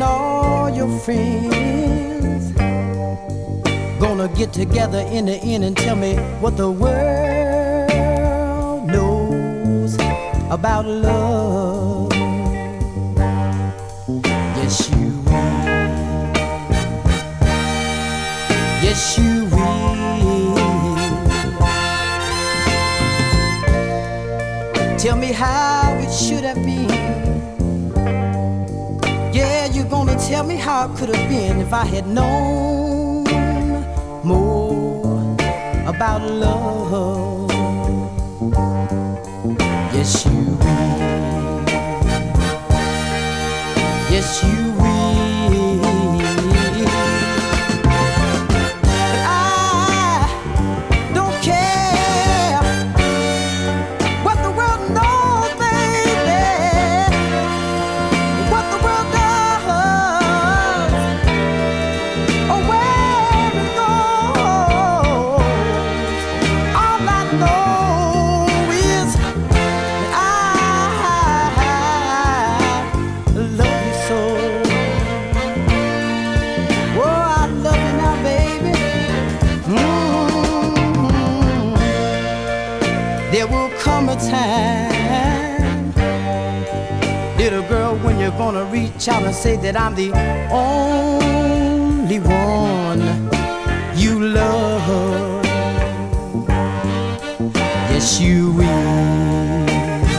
all your friends gonna get together in the end and tell me what the world knows about love. Yes, you will. Yes, you will. Tell me how it should have been. Yeah, you're gonna tell me how it could have been if I had known more about love. Yes, you will. Yes, you will. But I don't care what the world knows, baby. What the world does, or where it goes. All I know is that I love you so. Oh, I love you now, baby. There will come a time, little girl, when you're gonna reach out and say that I'm the only one you love. Yes, you will.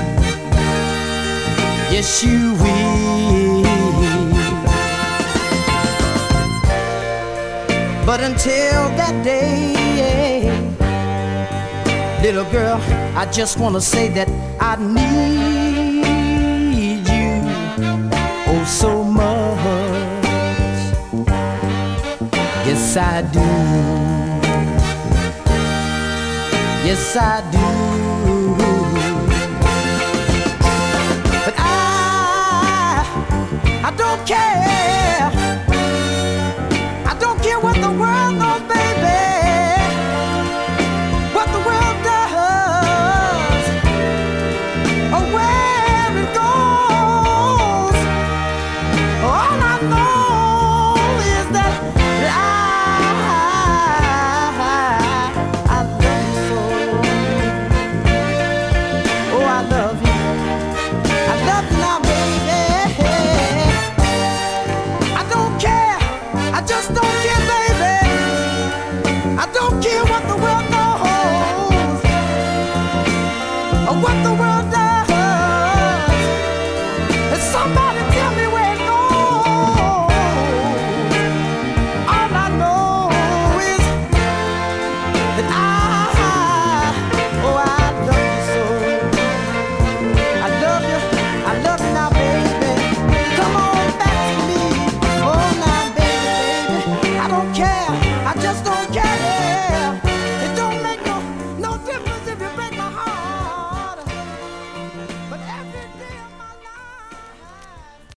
Yes, you will. But until that day, little girl, I just wanna say that I need you oh so much. Yes, I do. Yes, I do. But I don't care. I don't care what the world knows, baby. What the world does, or where it goes. All I know